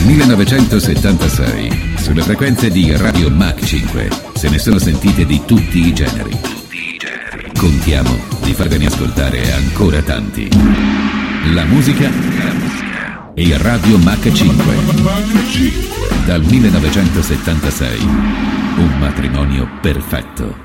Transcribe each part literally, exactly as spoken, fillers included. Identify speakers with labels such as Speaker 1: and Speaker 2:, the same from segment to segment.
Speaker 1: millenovecentosettantasei, sulle frequenze di Radio Mach cinque, se ne sono sentite di tutti i generi. Contiamo di farvene ascoltare ancora tanti. La musica e Radio Mach cinque. Dal millenovecentosettantasei, un matrimonio perfetto.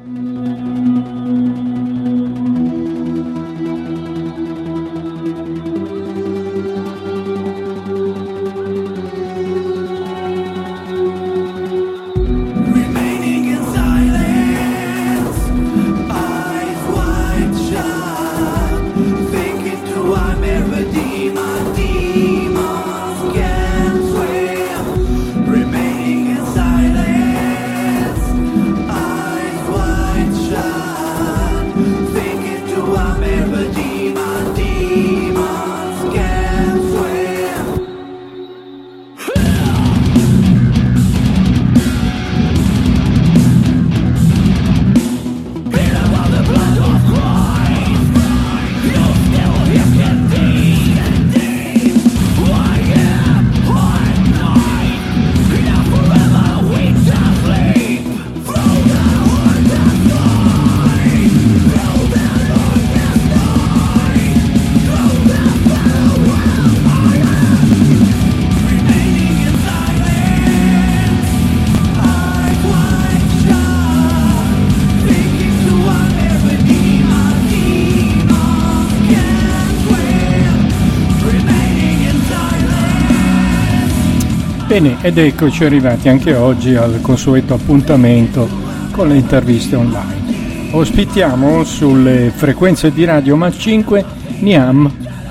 Speaker 2: Bene, ed eccoci arrivati anche oggi al consueto appuntamento con le interviste online. Ospitiamo sulle frequenze di Radio Mach cinque Niam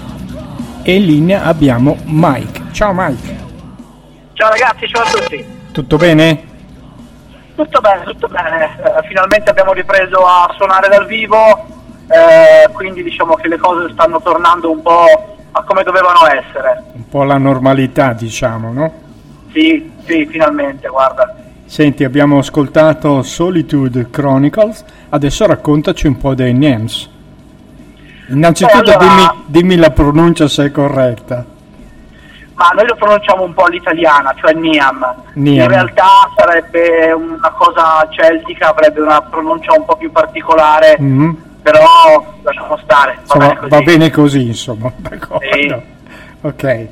Speaker 2: e in linea abbiamo Mike. Ciao Mike.
Speaker 3: Ciao ragazzi, ciao a tutti.
Speaker 2: Tutto bene?
Speaker 3: Tutto bene, tutto bene. Eh, finalmente abbiamo ripreso a suonare dal vivo, eh, quindi diciamo che le cose stanno tornando un po' a come dovevano essere.
Speaker 2: Un po' la normalità, diciamo, no?
Speaker 3: Sì, sì, finalmente, guarda.
Speaker 2: Senti, abbiamo ascoltato Solitude Chronicles, adesso raccontaci un po' dei Niams. Innanzitutto
Speaker 3: Beh, allora,
Speaker 2: dimmi, dimmi la pronuncia se è corretta.
Speaker 3: Ma noi lo pronunciamo un po' all'italiana, cioè Niam.
Speaker 2: Niam.
Speaker 3: In realtà sarebbe una cosa celtica, avrebbe una pronuncia un po' più particolare, mm-hmm. però lasciamo stare. Va,
Speaker 2: insomma,
Speaker 3: bene così.
Speaker 2: va bene così, insomma, d'accordo.
Speaker 3: Sì.
Speaker 2: Ok.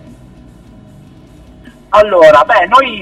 Speaker 3: Allora, beh, noi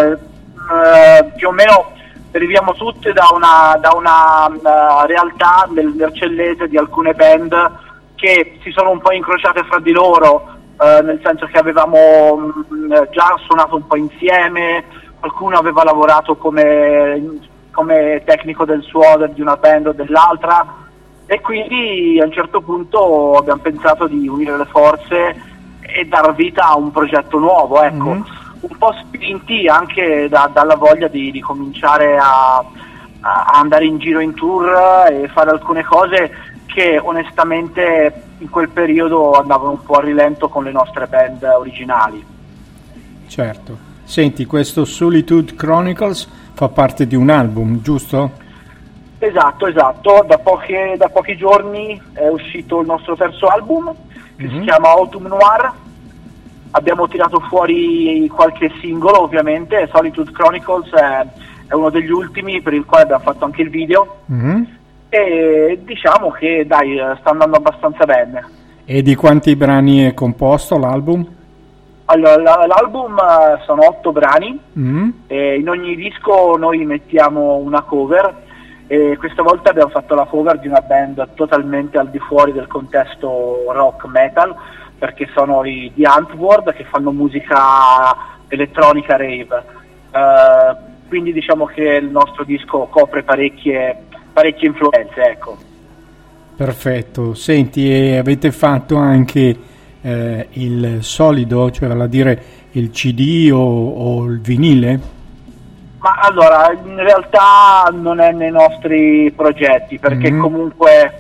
Speaker 3: eh, più o meno deriviamo tutte da una, da una uh, realtà nel Vercellese di alcune band che si sono un po' incrociate fra di loro, uh, nel senso che avevamo mh, già suonato un po' insieme, qualcuno aveva lavorato come, come tecnico del suono di una band o dell'altra, e quindi a un certo punto abbiamo pensato di unire le forze e dar vita a un progetto nuovo, ecco, mm-hmm. un po' spinti anche da, dalla voglia di, di cominciare a, a andare in giro in tour e fare alcune cose che onestamente in quel periodo andavano un po' a rilento con le nostre band originali.
Speaker 2: Certo. Senti, questo Solitude Chronicles fa parte di un album, giusto?
Speaker 3: Esatto, esatto. Da, poche, da pochi giorni è uscito il nostro terzo album, che mm-hmm. si chiama Autumn Noir. Abbiamo tirato fuori qualche singolo, ovviamente. Solitude Chronicles è, è uno degli ultimi, per il quale abbiamo fatto anche il video, mm-hmm. e diciamo che dai, sta andando abbastanza bene.
Speaker 2: E di quanti brani è composto l'album?
Speaker 3: Allora, l'album sono otto brani, mm-hmm. e in ogni disco noi mettiamo una cover, e questa volta abbiamo fatto la cover di una band totalmente al di fuori del contesto rock metal, perché sono i The Antwoord, che fanno musica elettronica rave, uh, quindi diciamo che il nostro disco copre parecchie, parecchie influenze, ecco.
Speaker 2: Perfetto. Senti, e avete fatto anche eh, il solido, cioè vale a dire il C D o, o il vinile?
Speaker 3: Ma allora, in realtà non è nei nostri progetti, perché mm-hmm. comunque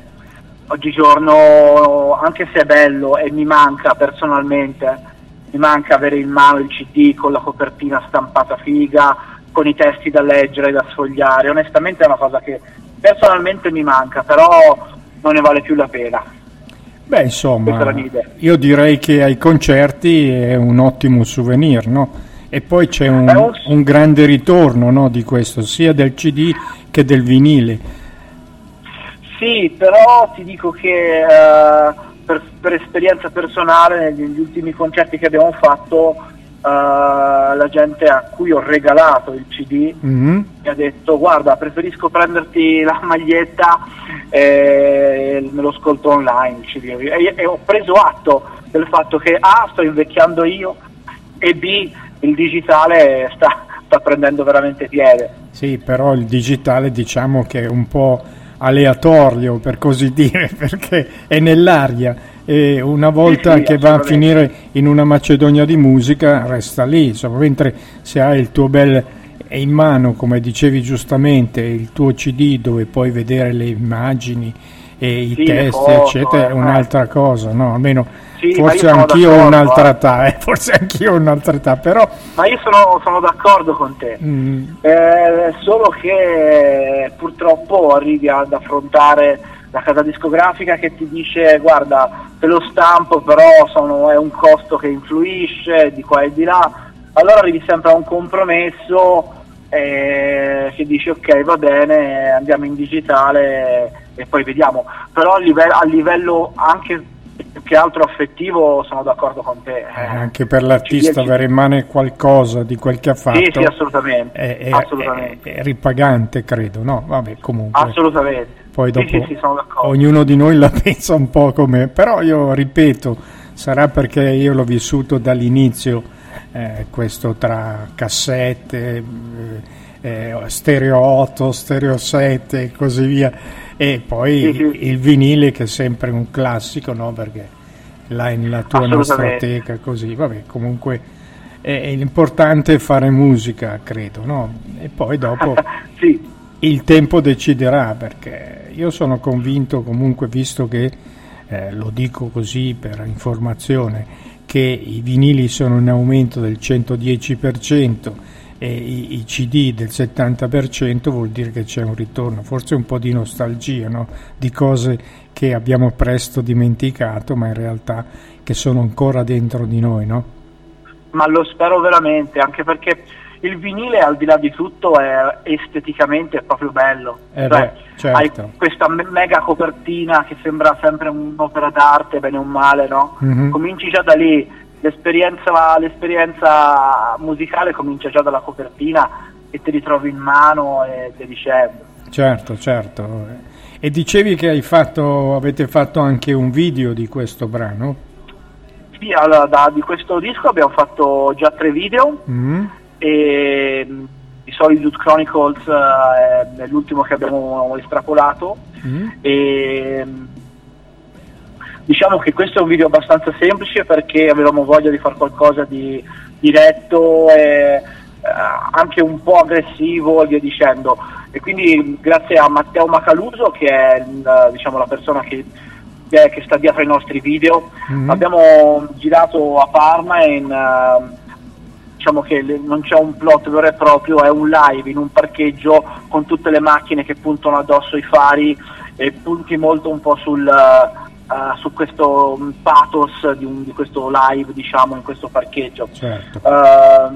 Speaker 3: oggigiorno, anche se è bello e mi manca personalmente, mi manca avere in mano il C D con la copertina stampata figa, con i testi da leggere e da sfogliare, onestamente è una cosa che personalmente mi manca, però non ne vale più la pena.
Speaker 2: Beh, insomma, io direi che ai concerti è un ottimo souvenir, no? E poi c'è un, un... un grande ritorno, no, di questo, sia del C D che del vinile.
Speaker 3: Sì, però ti dico che uh, per, per esperienza personale, negli ultimi concerti che abbiamo fatto, uh, la gente a cui ho regalato il C D mm-hmm. mi ha detto: guarda, preferisco prenderti la maglietta e me lo ascolto online il C D. E, e ho preso atto del fatto che A, sto invecchiando io, e B, il digitale sta, sta prendendo veramente piede.
Speaker 2: Sì, però il digitale diciamo che è un po' aleatorio, per così dire, perché è nell'aria e una volta sì, sì, che va a finire in una Macedonia di musica resta lì, insomma, mentre se hai il tuo bel in mano, come dicevi giustamente, il tuo C D dove puoi vedere le immagini e i sì, testi foto, eccetera, è un'altra eh. cosa, no? Almeno sì, forse anch'io ho un'altra età, eh, forse anch'io ho un'altra età, però...
Speaker 3: Ma io sono, sono d'accordo con te, mm. eh, solo che purtroppo arrivi ad affrontare la casa discografica che ti dice: guarda, te lo stampo, però sono, è un costo che influisce di qua e di là, allora arrivi sempre a un compromesso eh, che dici: ok, va bene, andiamo in digitale e poi vediamo. Però a livello, a livello anche più che altro affettivo sono d'accordo con te.
Speaker 2: Eh, anche per l'artista avere in mano qualcosa di quel che ha fatto.
Speaker 3: Sì, sì, assolutamente.
Speaker 2: È, è,
Speaker 3: assolutamente.
Speaker 2: È, è ripagante, credo, no? Vabbè, comunque.
Speaker 3: Assolutamente.
Speaker 2: Poi dopo
Speaker 3: sì, sì, sì, sono d'accordo.
Speaker 2: Ognuno di noi la pensa un po' come, però io ripeto, sarà perché io l'ho vissuto dall'inizio, eh, questo tra cassette, eh, eh, stereo otto, stereo sette e così via. E poi sì, sì. il vinile, che è sempre un classico, no? Perché l'hai nella tua nostroteca, così, vabbè, comunque è, è l'importante fare musica, credo, no? E poi dopo
Speaker 3: sì.
Speaker 2: il tempo deciderà, perché io sono convinto comunque, visto che eh, lo dico così per informazione, che i vinili sono in aumento del centodieci per cento e i, i C D del settanta per cento, vuol dire che c'è un ritorno, forse un po' di nostalgia, no? Di cose che abbiamo presto dimenticato, ma in realtà che sono ancora dentro di noi, no?
Speaker 3: Ma lo spero veramente, anche perché il vinile, al di là di tutto, è esteticamente è proprio bello.
Speaker 2: Eh cioè, beh, certo.
Speaker 3: Hai questa me- mega copertina che sembra sempre un'opera d'arte, bene o male, no? Mm-hmm. Cominci già da lì. L'esperienza, l'esperienza musicale comincia già dalla copertina e te li trovi in mano e te dicendo.
Speaker 2: Certo, certo. E dicevi che hai fatto, avete fatto anche un video di questo brano?
Speaker 3: Sì, allora, da, di questo disco abbiamo fatto già tre video mm. e di Solitude Chronicles eh, è l'ultimo che abbiamo estrapolato mm. e diciamo che questo è un video abbastanza semplice perché avevamo voglia di fare qualcosa di diretto e eh, anche un po' aggressivo e via dicendo, e quindi grazie a Matteo Macaluso, che è il, diciamo, la persona che, eh, che sta dietro ai nostri video, mm-hmm. abbiamo girato a Parma in, uh, diciamo che le, non c'è un plot vero e proprio, è un live in un parcheggio con tutte le macchine che puntano addosso i fari e punti molto un po' sul... Uh, Uh, su questo um, pathos di, un, di questo live, diciamo, in questo parcheggio.
Speaker 2: Certo.
Speaker 3: Uh,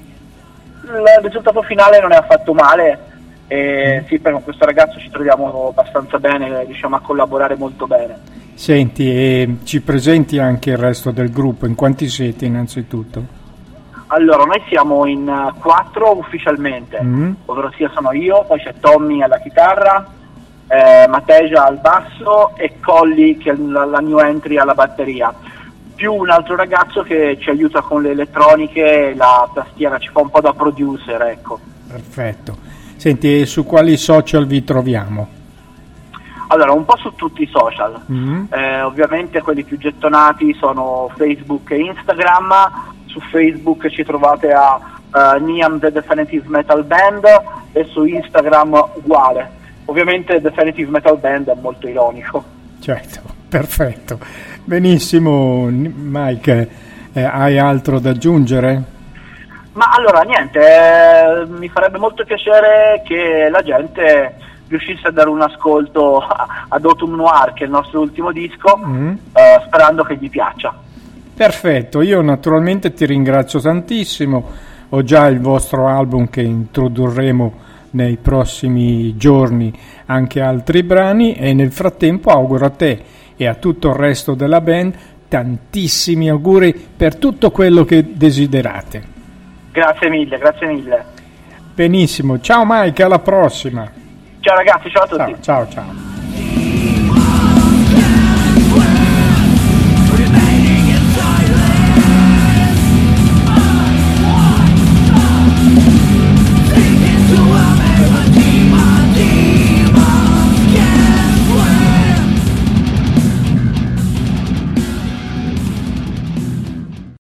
Speaker 3: il risultato finale non è affatto male e mm. sì, per con questo ragazzo ci troviamo abbastanza bene, riusciamo a collaborare molto bene.
Speaker 2: Senti, e ci presenti anche il resto del gruppo, in quanti siete innanzitutto?
Speaker 3: Allora, noi siamo in uh, quattro ufficialmente, mm. ovvero sia sono io, poi c'è Tommy alla chitarra, Eh, Mateja al basso e Colli, che è la, la new entry, alla batteria, più un altro ragazzo che ci aiuta con le elettroniche e la tastiera, ci fa un po' da producer, ecco.
Speaker 2: Perfetto. Senti, su quali social vi troviamo?
Speaker 3: Allora, un po' su tutti i social, mm-hmm. eh, ovviamente quelli più gettonati sono Facebook e Instagram. Su Facebook ci trovate a uh, Niam The Definitive Metal Band e su Instagram uguale. Ovviamente Definitive Metal Band è molto ironico.
Speaker 2: Certo, perfetto. Benissimo, Mike, eh, hai altro da aggiungere?
Speaker 3: Ma allora niente, eh, mi farebbe molto piacere che la gente riuscisse a dare un ascolto ad Autumn Noir, che è il nostro ultimo disco,
Speaker 2: mm.
Speaker 3: eh, sperando che gli piaccia.
Speaker 2: Perfetto, io naturalmente ti ringrazio tantissimo, ho già il vostro album che introdurremo nei prossimi giorni, anche altri brani, e nel frattempo auguro a te e a tutto il resto della band tantissimi auguri per tutto quello che desiderate.
Speaker 3: Grazie mille, grazie mille.
Speaker 2: Benissimo, ciao Mike, alla prossima.
Speaker 3: Ciao ragazzi, ciao a tutti.
Speaker 2: Ciao, ciao, ciao.